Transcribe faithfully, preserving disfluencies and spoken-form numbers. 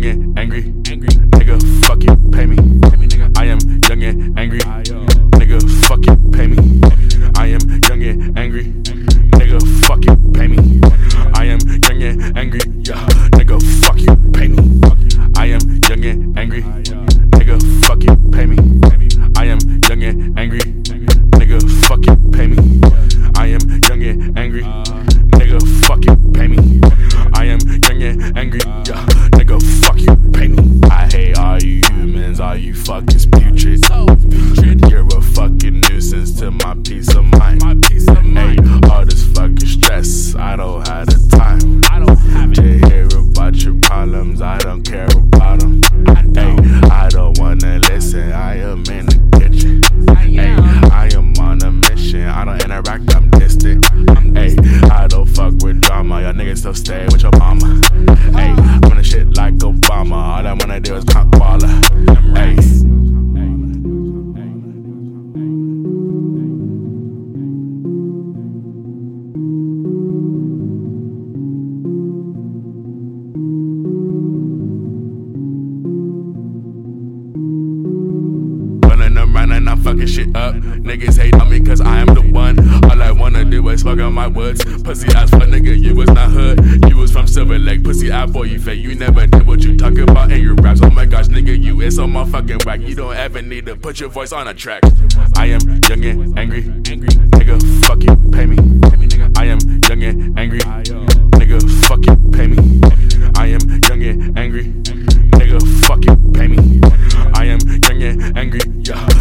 and angry. Nigga, fuck you, pay me. I am young and angry. Nigga, fuck you, pay me. I am young and angry. Nigga, fuck you, pay me. I am young and angry. Yeah, nigga, fuck you, pay me. I am young and angry. Nigga, fuck you, pay me. I am young and angry. Nigga, fuck you, pay me. I am young and angry. Nigga, fuck you, pay me. I am young and angry. Yeah, nigga, fuck you, pay me. I hate all you humans, all you fuckers putrid. You're a fucking nuisance to my peace of mind. Hey, all this fucking stress, I don't have the time. I don't have to hear about your problems, I don't care about them. Hey, I don't wanna listen, I am in the kitchen. Hey, I am on a mission, I don't interact, I'm distant. Hey, I don't fuck with drama, y'all niggas still stay with your mama. Hey, I'm gonna shit like Obama, all I wanna do is pop baller. Hey. And I'm fucking shit up. Niggas hate on me cause I am the one. All I wanna do is fuck on my woods. Pussy ass fuck nigga, you was not hood. You was from Silver Lake, pussy ass boy, you fake. You never did what you talk about in your raps. Oh my gosh, nigga, you is so motherfucking whack. You don't ever need to put your voice on a track. I am young and angry. Nigga, fuck you, pay me. I am young and angry. Nigga, fuck you, pay me. I am young and angry. Nigga, fuck you, pay me. I am young and angry. Yeah.